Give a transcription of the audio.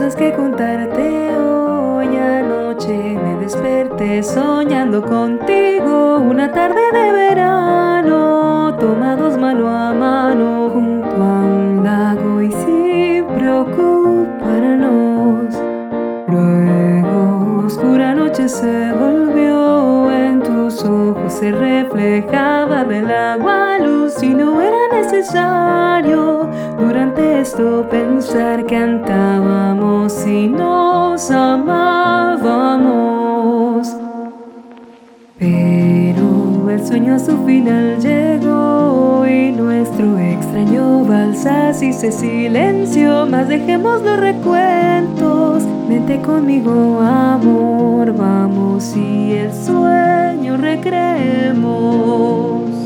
cosas que contarte hoy. Anoche me desperté soñando contigo. Una tarde de verano, tomados mano a mano junto a un lago y sin preocuparnos. Luego oscura noche se volvió, en tus ojos se reflejaba del agua luz y no era necesario durante esto pensar, cantábamos y nos amábamos. Pero el sueño a su final llegó y nuestro extraño vals así se silenció. Mas dejemos los recuentos, vente conmigo amor, vamos y el sueño recreemos.